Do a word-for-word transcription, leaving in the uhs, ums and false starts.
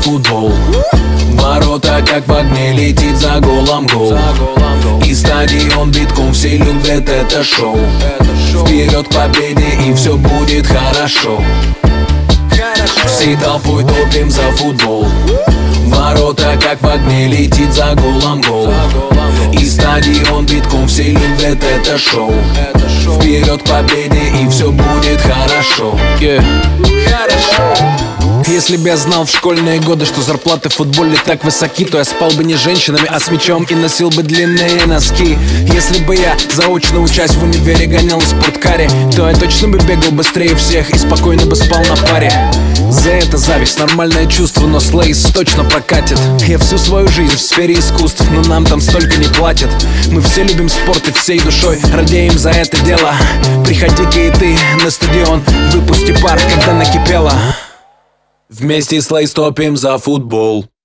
футбол. Ворота как в огне, летит за голом гол. И стадион битком, все любят это шоу. Вперед к победе, и все будет хорошо. Всей толпой топим за футбол. Ворота как в огне, летит за голом гол. И стадион битком, все любят это шоу. Вперед к победе, и все будет хорошо. Yeah. Хорошо. Если бы я знал в школьные годы, что зарплаты в футболе так высоки, то я спал бы не с женщинами, а с мячом и носил бы длинные носки. Если бы я заочно учась в универе гонял в спорткаре, то я точно бы бегал быстрее всех и спокойно бы спал на паре. За это зависть, нормальное чувство, но слейс точно прокатит. Я всю свою жизнь в сфере искусств, но нам там столько не платят. Мы все любим спорт и всей душой радеем за это дело. Приходи-ка и ты на стадион, выпусти пар, когда накипело. Вместе с Лейс топим за футбол.